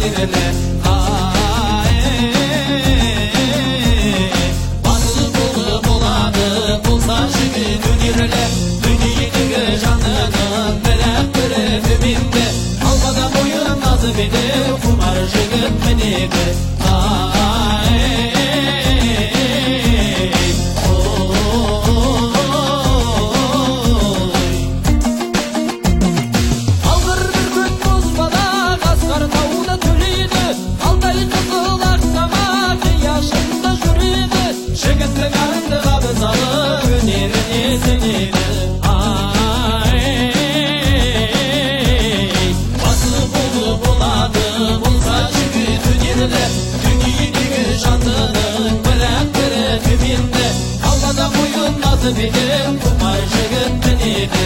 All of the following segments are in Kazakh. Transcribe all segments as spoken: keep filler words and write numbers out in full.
өнерлі басы болы болады болса жігіт өнерлі дүниедегі жанының бірақ бірі төменгі албада бойын назы беді құмар жігіт мінегі жігіттің арынды қабызалы өнеріне сенеді басы болы болады болса жігіт өнерлі дүниедегі жандының бірақ бірі төменді албада бойын назы бедер құмар жігіт мінегі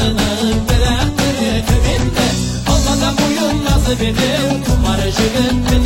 Бедер, құмар жігіт